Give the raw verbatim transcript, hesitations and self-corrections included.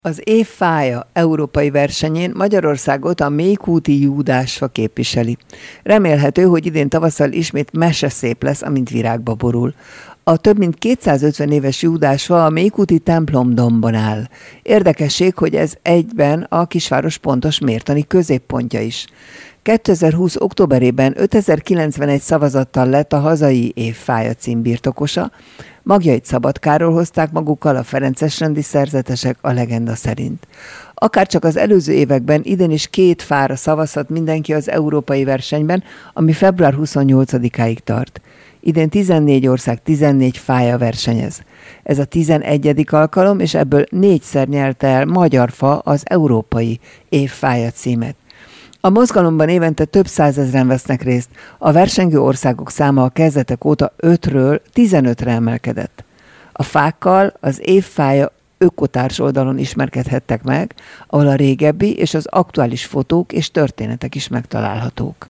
Az év fája európai versenyén Magyarországot a mélykúti júdásfa képviseli. Remélhető, hogy idén tavasszal ismét meseszép lesz, amint virágba borul. A több mint kétszázötven éves júdásfa a mélykúti templomdombon áll. Érdekesség, hogy ez egyben a kisváros pontos mértani középpontja is. kétezer-húsz októberében ötezer-kilencvenegy szavazattal lett a hazai év fája cím birtokosa. Magjait Szabadkáról hozták magukkal a ferencesrendi szerzetesek a legenda szerint. Akárcsak az előző években, idén is két fára szavazhat mindenki az európai versenyben, ami február huszonnyolcadikáig tart. Idén tizennégy ország tizennégy fája versenyez. Ez a tizenegyedik alkalom, és ebből négyszer nyerte el magyar fa az európai év fája címet. A mozgalomban évente több százezren vesznek részt, a versengő országok száma a kezdetek óta ötről tizenötre emelkedett. A fákkal az évfája ökotárs oldalon ismerkedhettek meg, ahol a régebbi és az aktuális fotók és történetek is megtalálhatók.